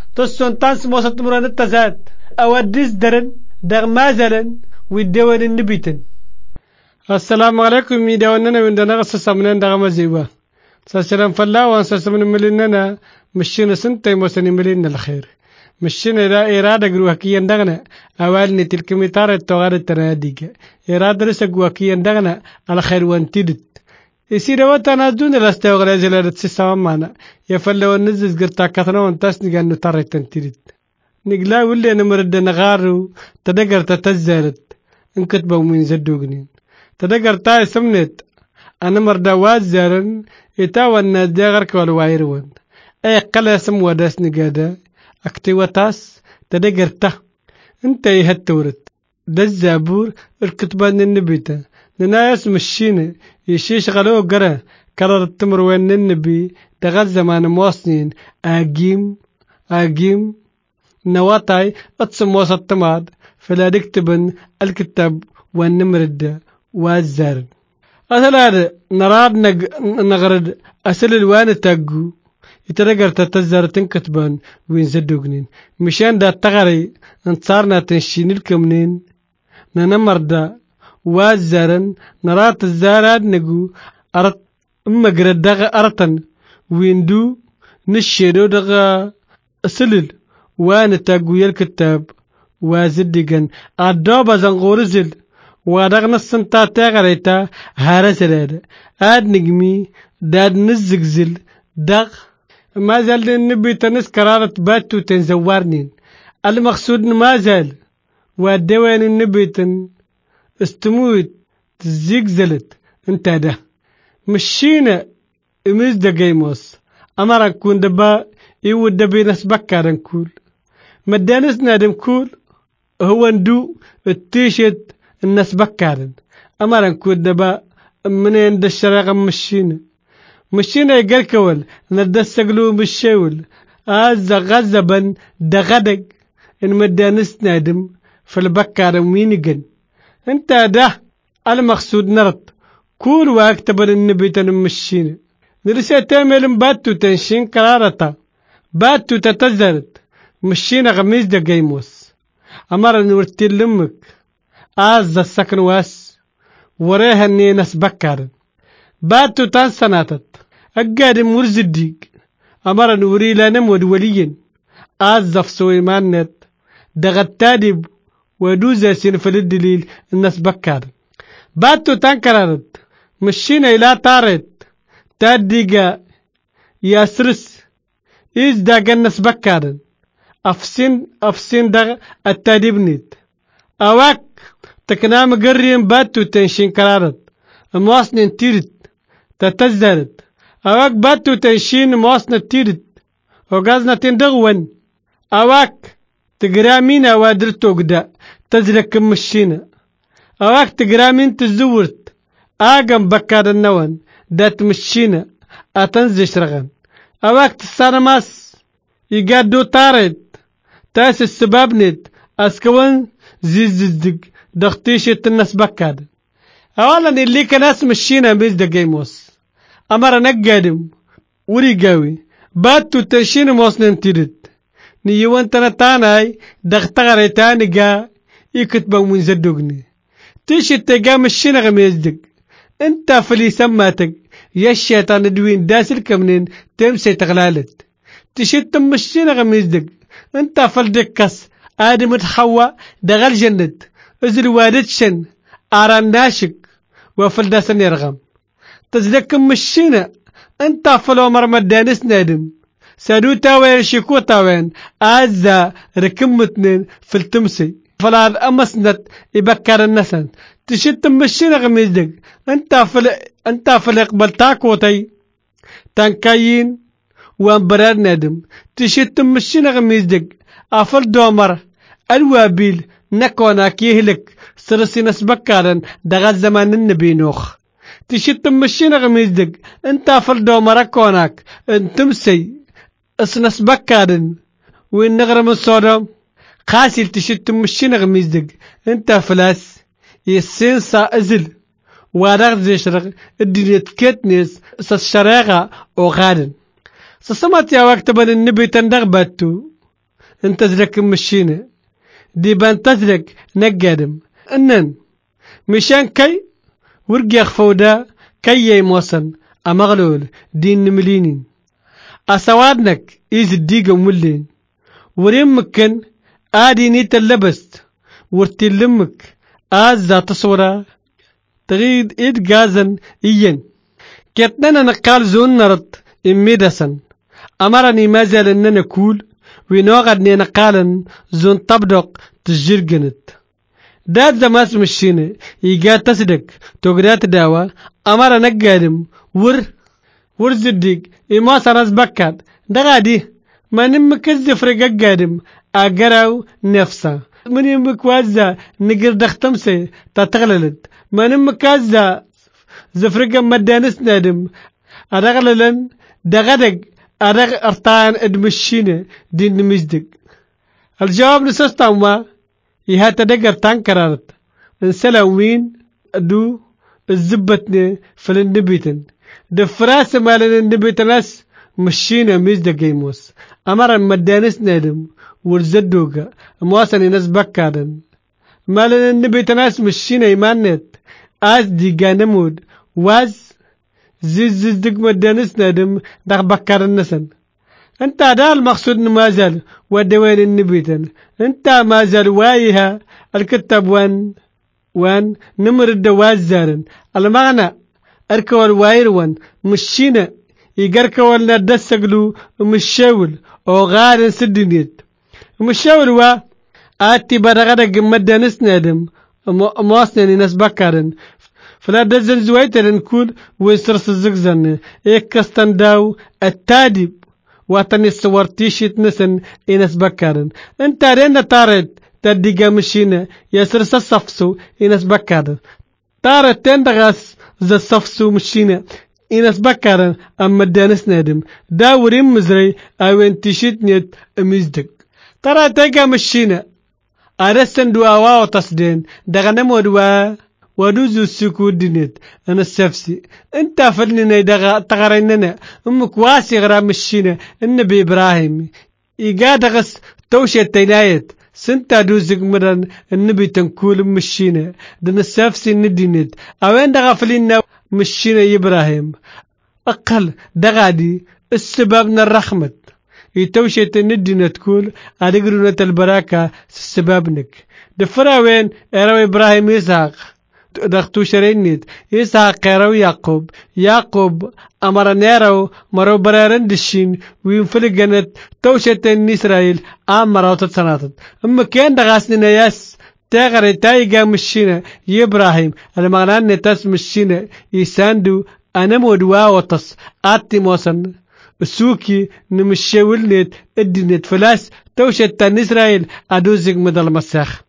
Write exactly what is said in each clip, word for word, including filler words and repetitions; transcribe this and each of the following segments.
تصون تانس موسط مران التزاد أوديس درن دغ مازلن ويدوان النبيتن. السلام عليكم ميداوننا من دنا غصص منين دغ مزيبا سلام فلا وانسس من مليننا مشينا سنتي موسني ملينا الخير مشينا إذا إرادة جروحكيا دغنا أولني تلك ميتار التوغار التناديك إرادة رسا جروحكيا دغنا على خير وانتدت يصير وقتنا دون الاستوغل أزل تسسا معنا يفلا ونزز قرطا كثنا وانتاسني قال نطار تنتدت نقلا ولي أنا مرد نغارو تدقر تتزالت انكتبوا من زدوغنين تدقر تاي سمنت أنا مرد وازارن يتاوى الناس داغرك والوايرون أي قلا اسم وداس نقادا أكتي وتاس تدقر تا انت يهتورت دا الزابور الكتبان النبيتا ننايس مشينة يشيش غلو قرا كرر التمر وين النبي دغال زمان موصنين آقيم آقيم نواتاي اتصم وسط تماد فلا نكتبن الكتاب والنمرد والزارن أثلا نراد نج... نغرد أسل الوان تاجو يترجر تتزر تنكتبان وين زدوجنين مشان دا تغري انتصارنا تنشين الكمنين ننمر دا وازارن نرات الزاراد نجو أرت أما جرد دغ أرتن ويندو نشيدو دغ أسلل وان تاجو الكتاب وازدجن أدوبا زنغورزل ودغنا السنتا تغريتا هارسلاد آد نجمي داد نزغزل دغ ما زال النبي تنس قرارة باتو تنزوارنين المقصود ما زال ودوان النبي تن استموت تزيغزلت انت ده مشينا امز دا جيموس امارا كون دبا يود دبي ناس بكارن كول مدانس نادم كول هو ندو التيشت الناس بكارن أمرن كود دبا منين دشراغ مشينا مشينا يقال كول ندسقلو بالشاول آز غزبا دغدق إن مدانس نادم في البكار وينيقن انت ده المقصود نرد كل واكتبر النبي تنمشينا نرسي تعمل باتو تنشين قرارتا باتو تتزرد مشينا غميز دا جيموس أمرن نورتين لمك آز السكن واس وريها اني ناس بكار باتو تان سناتت اقاد مرز الديق امر نوري لانم ودوليين آز فسوي مانت دغتادب ودوزا سنفل الدليل الناس بكار باتو تان كرارت مشينا الى طارت تاديقا ياسرس إز داقا الناس بكار افسين افسين دغ التادبنيت اواك تكنام قرين باتو تنشين كرارت مواصن تيرت تتزرت اواك باتو تنشين مواصن تيرت وغازنا تندغون اواك تقرامين اوادرتو قدا تزلك مشينا اواك تقرامين تزورت اقم بكار النوان دات مشينا اتنزش رغن اواك تسارماس يقادو طارت تاس السبابنت اسكوان زيززدق دختيشة الناس بكاد اولا اللي كناس مشينا بيز دا جيموس امر نقادم وريقاوي باتو تنشين موصنين تيرت نيوان تنتاناي دختغري تانيقا يكتبا من زدوغني تيشي تيقا مشينا غميزدق انت فلي سماتك يا الشيطان دوين داسل كمنين تمسي تغلالت تيشي تمشينا غميزدق انت فلدكس آدم تخوى دغل جنت ازل وادتشن آران ناشك وفلداسن يرغم تزلكم مشينا انت فلو مرمدانس نادم سادو تاوين شكو تاوين آزا ركمتنين في التمسي فلا أمسنت يبكر النسن تشت مشينا غميزدك انت فل انت فل اقبل تاكوتي تنكاين وانبرار نادم تشت مشينا غميزدك افل دومر الوابيل نكونا كيهلك سرسي نسبكارن دغا زمان النبي نوخ تشت مشينا غميزدك انت افل دومر كوناك انتمسي اسنس بكارن وين نغرم الصورة قاسل تشت مشينا غميزدك انت فلاس يسين سا ازل وارغ زيشرغ الدنيا تكتنس سس شراغة وغادن سسمت يا وقت بن النبي تندغ باتو انت زلك مشينا دي بان تزلك نقادم انن مشان كي ورقي فودا كي يموسن امغلول دين ملينين اسوادنك ايز الديقة مولين وريم مكن ادي نيت اللبست ورتلمك ازا تصورا تغيد ايد غازن ايين كتننا نقال زون نرد اميدسن امرني ما زال اننا كول وينوغدني نقالن زون طبدق تجرجنت داد زماس مشيني يجا تصدق تقدات داوا امر نقادم ور ور زدق اما سنس بكات دغادي ما نمك الزفرق قادم اقراو نفسه من يمك وازا نقر دختمسي تتغللت ما نمك ازا زفرق مدانس نادم ادغللن دغدق ادغ ارطان ادمشيني دين نمزدق الجواب نسستاوما يها تدقر تانكرارت انسلاوين ادو الزبتني فلنبيتن دفراس مالن النبيتناس مشينا مزدق جيموس امر مدانس نادم ورزدوغا مواسني ناس بكادن مالن النبيتناس مشينا يمانت از دي جانمود واز زيز زيز دق مدانس نادم دق بكار النسن انت دا المقصود ما زال ودوين النبيتن انت ما زال وايها الكتاب وان وان نمر الدواز زارن المعنى اركو الواير وان مشينا يقركو لنا دسقلو مشاول او غارن سدنيت مشاول وا اتي بدغدق مدانس نادم مواسني ناس بكارن فلا دزن زويتر نكون ويسرس الزقزن ايكستن داو التادب واتني الصور تيشيت نسن إنس بكارن انت رينا تارد تدقى مشينا يسرس الصفسو إنس بكارن تارد تندغس زا الصفسو مشينا إنس بكارن أما دانس نادم داورين مزري اوين تيشيت نيت اميزدك ترى تيقى مشينا أرسن دوا واو تصدين دغنمو دوا ودوزو السكود دينيت انا السفسي انت فلننا دغا تغريننا امك واسي غرام مشينا النبي ابراهيم يقادغس توشي التلايت سنتا دوزك مرن النبي تنكول مشينا دن السفسي ندينيت اوين دغا فلنا مشينا ابراهيم اقل دغادي السبابنا الرحمة يتوشي تندينا تقول ادقرونة البراكة سبابنك دفراوين ايرو ابراهيم يساق دختو شرينيت إسحاق قيرو يعقوب يعقوب أمر نيرو مرو برارن دشين وينفلقنت توشتن إسرائيل أمرو تتصناتت أما كان دغاسني نياس تاغري تايقا مشينا يبراهيم المعنى نتاس مشينا يساندو أنا مودوا وطس آتي موسن السوكي نمشيولنت الدينت فلاس توشتن إسرائيل أدوزك مدل مساخ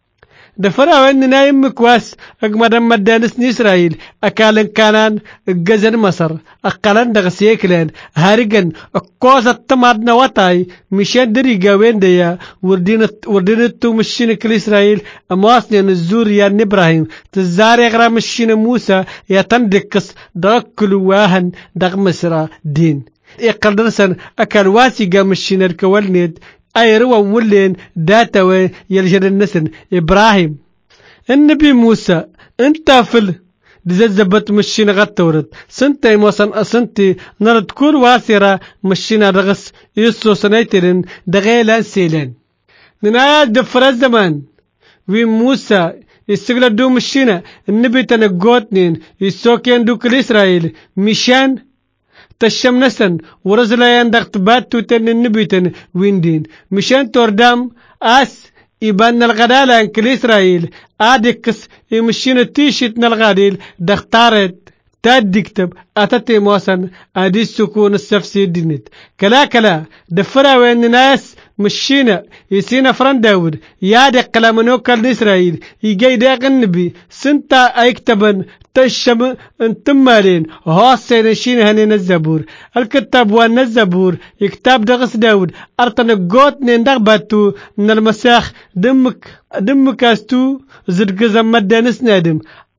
دفرا وين نايم مكواس اقمدن مدانس إسرائيل اكالن كانان الجزن مصر اقلن دغسيكلن هارجن اقوز التمادنا وطاي مشان دريقا وين ديا وردين وردين تو مشين كل اسرائيل امواسني الزور يا ابراهيم تزاري غرا مشين موسى يا تندكس داكل واهن دغ مصر دين يقدرسن اكل واسي قا مشين الكولنيد اي روا مولين داتوي يلجن النسن ابراهيم النبي موسى انت فل دززبت مشينا غتورد سنتي موسن اسنتي نرد كل واسرة مشينا رغس يسو سنيترن دغيلان سيلين ننايا دفر الزمان وي موسى يستغل دو مشينا النبي تنقوتنين يسوكين دوك الاسرائيل مشان تشم نسن ورزلا يندقت باتو تن النبيتن ويندين مشان توردام اس يبان الغدالة انكل اسرائيل ادكس يمشين التيشت نالغاديل دختارت تاد ديكتب اتتي موسن ادي السكون السفسي دينت كلا كلا دفرا وين ناس مشينا يسينا فران داود يادق كلامنوك الاسرائيل يجي داق النبي سنتا ايكتبن تشم انتمالين هاسين شين هنين الزبور الكتاب وان الزبور يكتاب دغس داود ارتن قوت نندغ باتو من المساخ دمك دمك استو زدق زمد نسنادم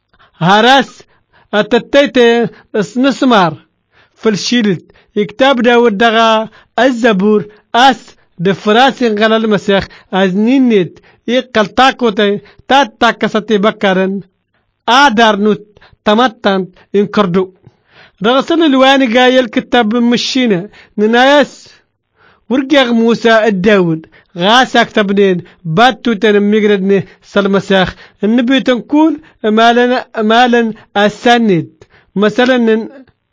هراس اتتيت نسمار فالشيلت يكتاب داود دغا الزبور اس دفراس غل المسيح أزنينت يقل تاكوتي تات تاكستي بكرن آدار نوت تمتن انكردو رغسل الواني قايل كتاب مشينا ننايس ورقيغ موسى الداود غاسا كتبنين باتو تنميقردني سالمساخ النبي تنكول مالا مالا السند مثلا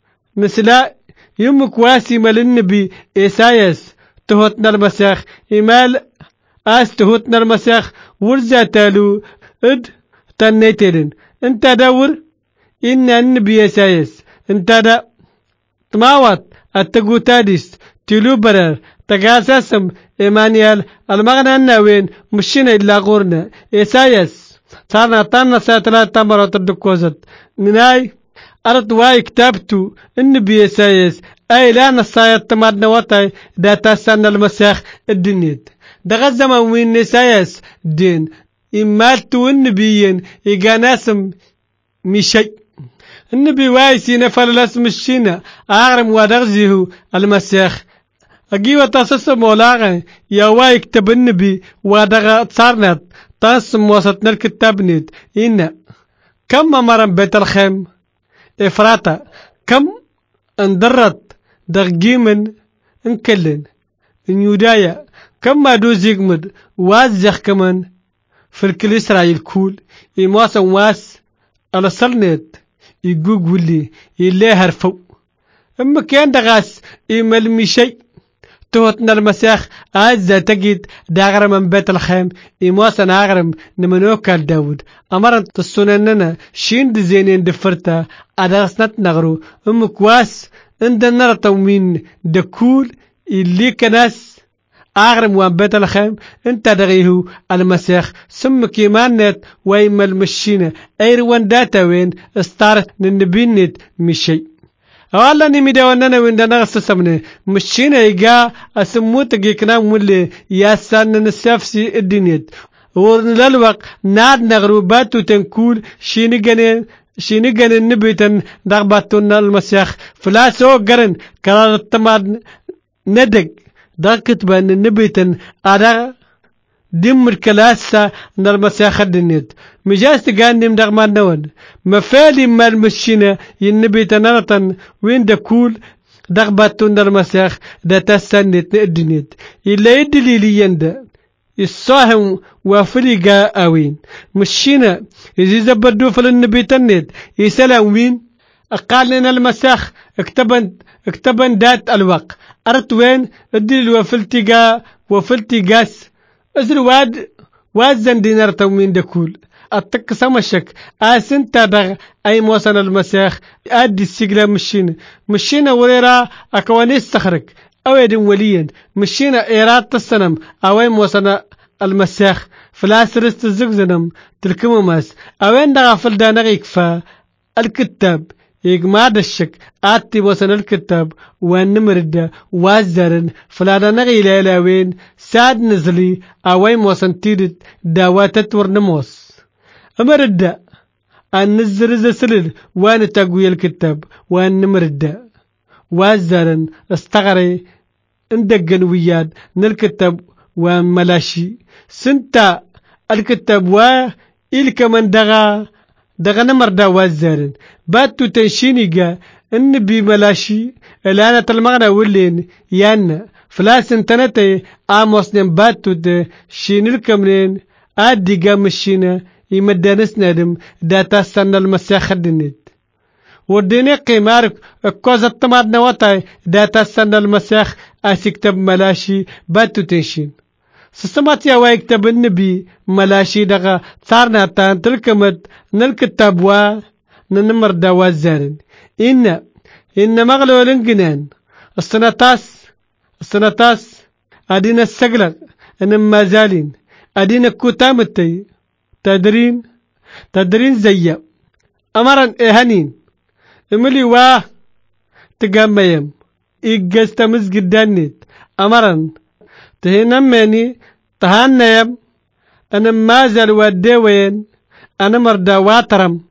نسلا يمك واسي مال النبي إسايس تهوتنا المساخ إمال آس تهوتنا المساخ ورزا تالو اد تنيترن انت دور إن النبي إسايس انت دا تماوات التقو تاديس تلو برر تقاساسم إيمانيال المغنى الناوين مشينا إلا غورنا إسايس صارنا طانا ساتلا تمرا تردكوزت نناي أرد واي كتابتو النبي إسايس أي لا نصايت تمادنا وطاي دا تاسان المسيح الدنيد دا غزما وين إسايس دين إمالتو النبيين إيقاناسم مشي النبي وايسي نفر الاسم الشينا أعرم ودغزيه المسيح أجيوة تاسس مولاغا يا واي كتب النبي ودغا تصارنت تاسم وسطنا الكتاب نيت إن كم مرم بيت الخيم إفراطة كم اندرت دغجيمن انكلن ان يودايا كم ما دو زيغمد وازيخ كمان في الكل إسرائيل كول إمواسا واس على صلنت يقوق ولي يلي هرفو اما كان دغاس إيمال ميشي توتنا المسيح أزا تجد داغر من بيت الخيم إمواسا ناغرم نمنوكال داود أمرن تصنننا شين دزينين دفرتا أدرسنت نغرو أم كواس عند نرتو من دكول اللي كناس أغرم وان بيت الخيم انت دغيه المسيح سم كيمانت ويما المشينة ايروان داتا وين استارت ننبينت مشي أولا نميدا واننا وين دانا غسسمنا مشينة ايقا اسموت جيكنا مولي ياسان نسافسي الدنيت ورنالوق ناد نغرو باتو تنكول شيني جنين شيني جنين نبيتن دغباتونا المسيح فلاسو قرن كرار التماد ندق داكت بان النبيتن أدا دمر كلاسة نالمسيح الدنيت مجاز تقاني مدغمان نون مفالي مال مشينا ينبيتن نرطن وين دكول دغباتون نالمسيح دا تسانيت الدنيت إلا يدلي لي يندا الصاهم وفلقا اوين مشينا إذا زبردو فلنبيتن نيت يسلام وين أقالنا المسيح اكتبن اكتبن دات الوق أرت وين الدل وفلتقا وفلتقاس أزر واد وازن دينار تومين دكول أتك سمشك آسن تابغ أي موسن المسيح أدي السجلة مشينا مشينا وريرا أكواني سخرك أو يدن وليا مشينا إيرات السنم أو موسن المسيح فلاسرست الزقزنم تلكم ماس أوين دغا فلدانا يكفى الكتاب يجمع الشك آتي وصل الكتاب والنمرد وازرن فلا نغي لالاوين ساد نزلي أوين وصن تيرد داوات ورنموس أمرد أن نزر زسلل وان تقوي الكتاب والنمرد وازرن استغري اندقن وياد نالكتاب وملاشي سنتا الكتاب وا إلك من دغا دغا نمردا وازرن باتو تنشينيقا النبي ملاشي الآن تلمغنا ولين يانا فلاس انتنتي آموس نم باتو ده شينير كملين آدي قام الشينا يمدانس نادم داتا سنة المسيح الدنيت وديني قيمارك كوزة تماد نواتاي داتا سنة المسيح اسكتب ملاشي باتو تنشين سسمات يا وايكتب النبي ملاشي دغا صارنا تان تلكمت نالكتاب وا ننمر دوا زارن إن إن مغلول جنان السنتاس السنتاس أدينا السجلة إن ما زالين أدينا كتامتي تدرين تدرين زي أمرن إهانين إملي واه تجمعهم إيجاز تمز جدانيت أمرن تهنمني تهنيم أنا ما زال ودي وين أنا مردا واترم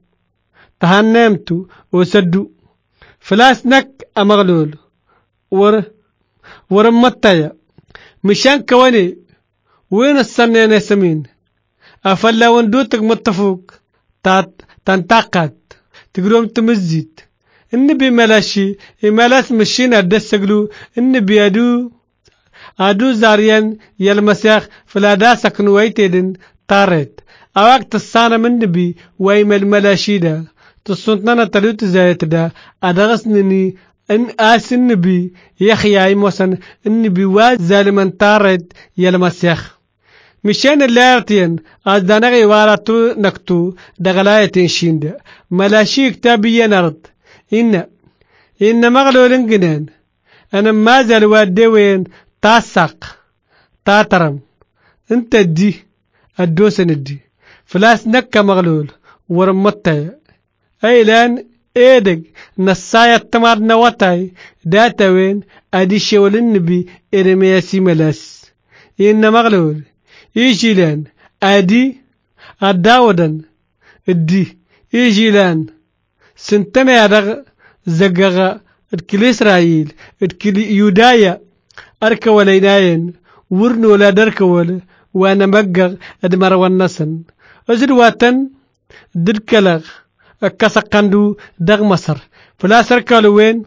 تهنمتو وسدو فلاس نك أمغلول ور ورمتايا مشان كواني وين السنة نسمين أفلا وندوتك متفوق تات تنتقد تقولون تمزيد النبي ملاشي ملاس مشينا دسقلو النبي أدو أدو زاريان يلمسيخ فلا داسك نويتدن طارت أواك تصانا من نبي ويم الملاشي دا تصنتنا تلوت زايت دا أدغسنني إن آس النبي يخي أي موسن النبي واز ظالمان طارت يلمسيخ مشان اللارتين أزدانغي واراتو نكتو دغلايتين شيند ملاشي كتابي نرد إن إن مغلول جنان أنا ما زال وادوين تاسق تاترم انت دي الدوسن الدي فلاس نكا مغلول ورمتاي أي لان إيدك نصايا التمار نواتاي داتوين أدي شول النبي إرمياسي ملاس إن مغلول يجي لان أدي أداودن الدي يجي لان سنتنا يدغ زقغ الكل إسرائيل الكل يودايا أركا وليناين ورن ولا درك ولا وأنا مقغ أدمر والنسن أزر واتن دركلغ كسقندو دغ مصر فلا سركالو وين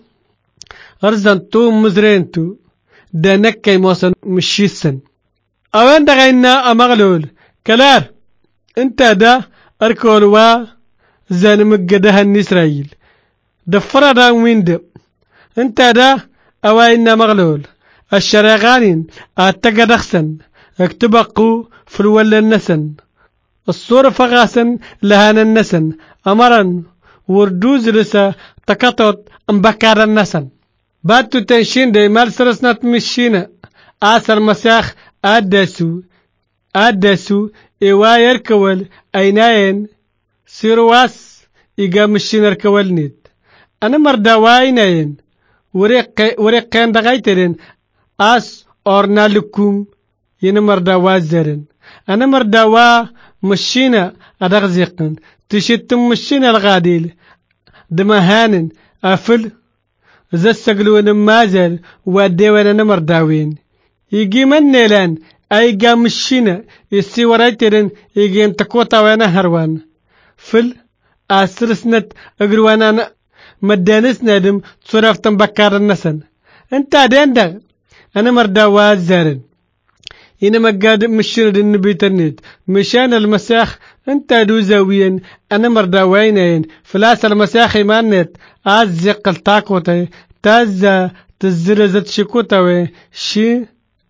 أرزان تو مزرينتو دانكي موسن مشيسن أوين دغينا أمغلول كلار انت دا أركولوا زان مقدها إسرائيل دفرا دا ويند انت دا أوين مغلول الشراغانين أتقد أخسن اكتبقوا في الول النسن الصورة فغاسن لهان النسن أمرا وردوز لسا تقطط انبكار النسن باتو تنشين دي مال سرسنات مشينا آسر مساخ آدسو آدسو إيوا يركول أيناين سيرواس إيقا مشين يركول نيت أنا مردا وايناين وريق وريقين دغايترين أس أورنا لكم ينمردا وازرن أنا مردا وا مشينا أدغزيقن تشتم مشينا الغاديل دمهانن أفل زسقلون مازل وديوان نمرداوين يجي من نيلان أي قام مشينا يسي ورايترن يجي انتقوطا وانا هروان فل أسرسنت أقروانا مدانس نادم تصرفتن بكار النسن انت دين دغ أنا مردا وازرن إنما قاد مشينا النبي تنيد مشان المساخ انت دو زاويين أنا مردا وينين فلاس المساخ مانت أزق الطاقوتي تازا تزرزت شكوتاوي شي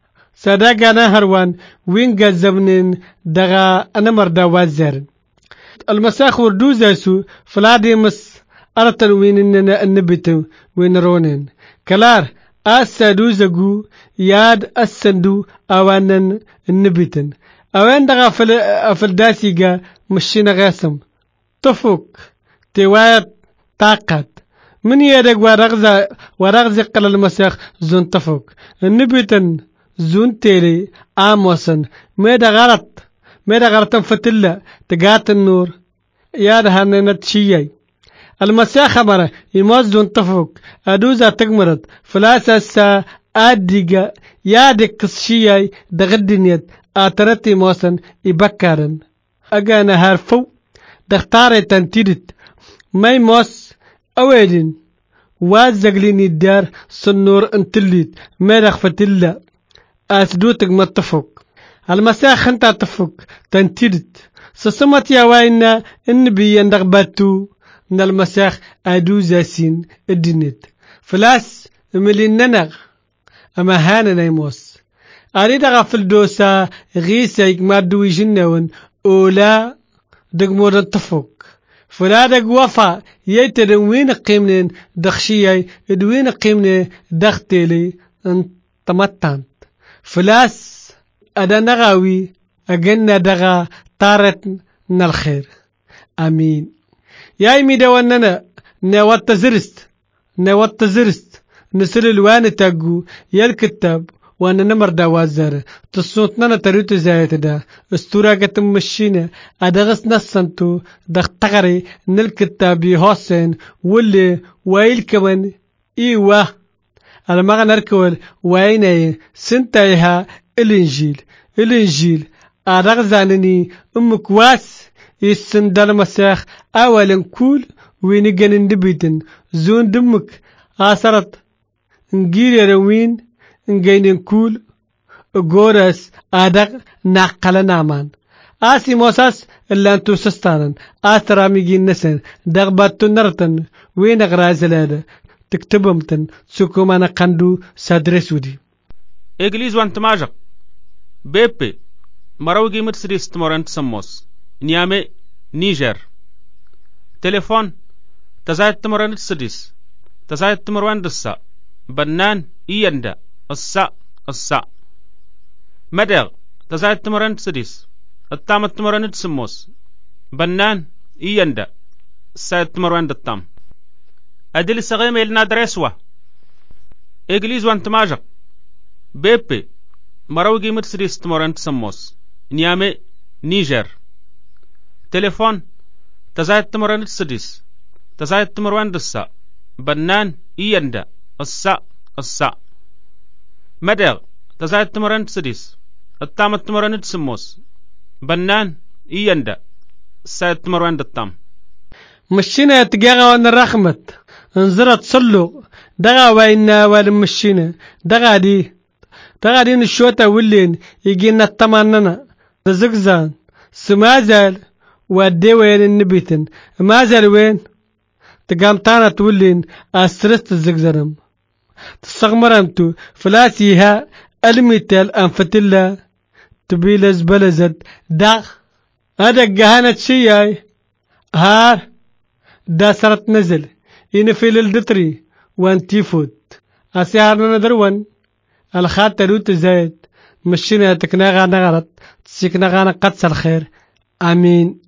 صداقنا هروان وين قزمنين دغا أنا مردا وازرن المساخ وردو زاسو فلادي مس أرتن وين إننا النبتو وين رونين كلار أسادو زغو ياد أسندو أوانن النبتن أوان دغا فل أفلداسيغا مشينا غاسم تفوك توايت طاقت من يدق ورغزة ورغزة قل المساخ زون تفوك النبتن زون تيري آموسن ميدا غلط ميدا غلطن فتلة تقات النور ياد هاننت شيئي المساخ مرة يموز زون تفوك أدوزا تقمرت فلاسا سا آديغا يادك كسشيئي دغدنيت آترتي موسن إبكارن أغانا هارفو دختاري تنتيدت ماي موس أويدين وازقليني الدار سنور انتليت ميرخ فتلا أسدوتك متفوك المساخ انت تفوك تنتيدت سسمت يا واينا النبي يندغ باتو من المساخ أدو زاسين الدنيت فلاس ملين ننغ أما هانا نيموس أريد أغفل دوسا غيسا يكمادو يجنون أولا دقمور تفوك فلا دق وفا يتدن وين قيمنين دخشيي دوين قيمنين دختيلي انتمتانت فلاس أدا نغاوي أجنة دغا طارت الخير آمين يا إيمي دواننا نوات زرست نوات زرست نسل الوان تاقو يا الكتاب وانا نمر دوازر تصوتنا تريد زايد دا استوراقة مشينا ادغس نسنتو دختغري نالكتاب يهوسين واللي وايل كمان ايوه المغا نركول ويني سنتايها الإنجيل الإنجيل أرغ زانني أمك واس يسندل مساخ أولا كول وينجن اندبيتن زون دمك أسرت نجيري روين نجين كول غورس أدغ نقل نامان آسي موساس إلا أنتو سستانن آترامي جين نسن دغباتو نرتن وين غرازلادة تكتبمتن سكومانا قندو سادرسودي إجليز وانت ماجق بيبي مروجي مرسيدس تمرنت سموس نيامي نيجر تليفون تزايد تمرنت سديس تزايد تمرن دسا بنان إيندا السا السا مدغ تزايد تمرنت سديس التام تمرنت سموس بنان إيندا السا تمرن التام أدل سغيم إلنا درسوا إجليز وانت ماجق بيبي مروجي مرسيدس تمرنت سموس نيامي نيجر تليفون تزايد تمرن سديس تزايد تمرن دسا بنان إيندا السا السا مدغ تزايد تمرن سديس التام تمرن سموس بنان إيندا السا تمرن التام مشينا تجاغا ونرخمت انزرت صلو دغا وينا والمشينا دغا دي دغا دي الشوطة واللين يجينا التماننا زقزان سمازال ودي وين النبيتن مازال وين تقام تانا تولين أسرست الزقزرم تستغمرمتو فلاسيها المثال أنفتلا تبيلز بلزد داغ هذا جهانة شيء هار دا سرت نزل ينفيل الدتري وانتي فوت أسيارنا ندروان الخاتلو تزايد مشينا تكنا غانا غلط تسيكنا غانا قدس الخير آمين